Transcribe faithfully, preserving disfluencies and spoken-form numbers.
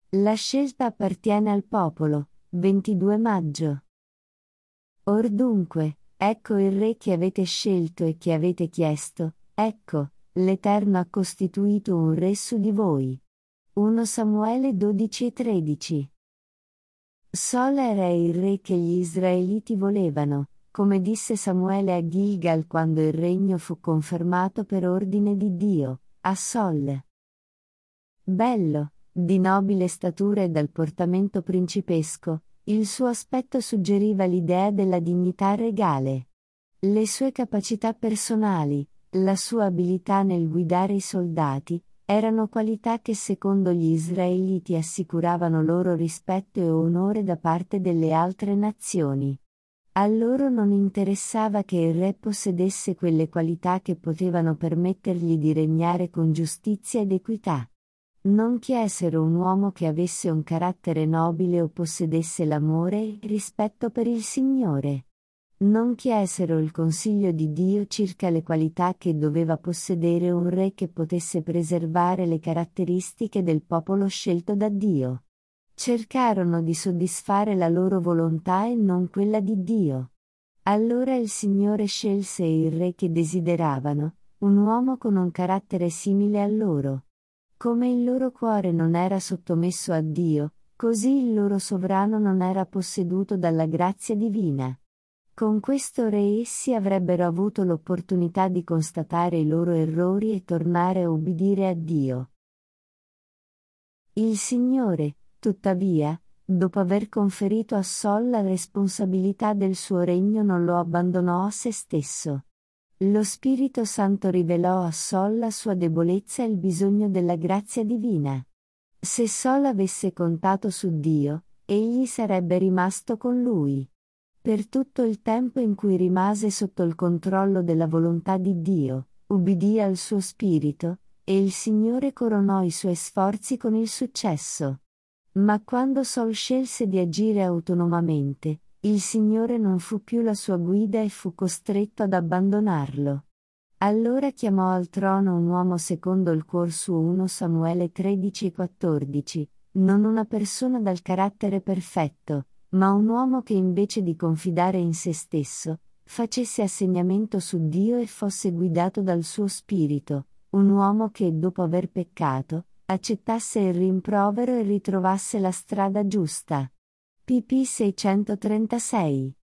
La scelta appartiene al popolo. ventidue maggio. Or dunque, ecco il re che avete scelto e che avete chiesto, ecco, l'Eterno ha costituito un re su di voi. primo Samuele dodici e tredici. Sol era il re che gli israeliti volevano, come disse Samuele a Gilgal quando il regno fu confermato per ordine di Dio, a Sol. Bello, di nobile statura e dal portamento principesco, il suo aspetto suggeriva l'idea della dignità regale. Le sue capacità personali, la sua abilità nel guidare i soldati, erano qualità che secondo gli israeliti assicuravano loro rispetto e onore da parte delle altre nazioni. A loro non interessava che il re possedesse quelle qualità che potevano permettergli di regnare con giustizia ed equità. Non chiesero un uomo che avesse un carattere nobile o possedesse l'amore e il rispetto per il Signore. Non chiesero il consiglio di Dio circa le qualità che doveva possedere un re che potesse preservare le caratteristiche del popolo scelto da Dio. Cercarono di soddisfare la loro volontà e non quella di Dio. Allora il Signore scelse il re che desideravano, un uomo con un carattere simile a loro. Come il loro cuore non era sottomesso a Dio, così il loro sovrano non era posseduto dalla grazia divina. Con questo re essi avrebbero avuto l'opportunità di constatare i loro errori e tornare a ubbidire a Dio. Il Signore, tuttavia, dopo aver conferito a Sol la responsabilità del suo regno, non lo abbandonò a se stesso. Lo Spirito Santo rivelò a Sol la sua debolezza e il bisogno della grazia divina. Se Sol avesse contato su Dio, egli sarebbe rimasto con lui. Per tutto il tempo in cui rimase sotto il controllo della volontà di Dio, ubbidì al suo spirito, e il Signore coronò i suoi sforzi con il successo. Ma quando Sol scelse di agire autonomamente, il Signore non fu più la sua guida e fu costretto ad abbandonarlo. Allora chiamò al trono un uomo secondo il cuor suo. primo Samuele tredici e quattordici, non una persona dal carattere perfetto, ma un uomo che invece di confidare in se stesso, facesse assegnamento su Dio e fosse guidato dal suo spirito, un uomo che, dopo aver peccato, accettasse il rimprovero e ritrovasse la strada giusta. pp seicentotrentasei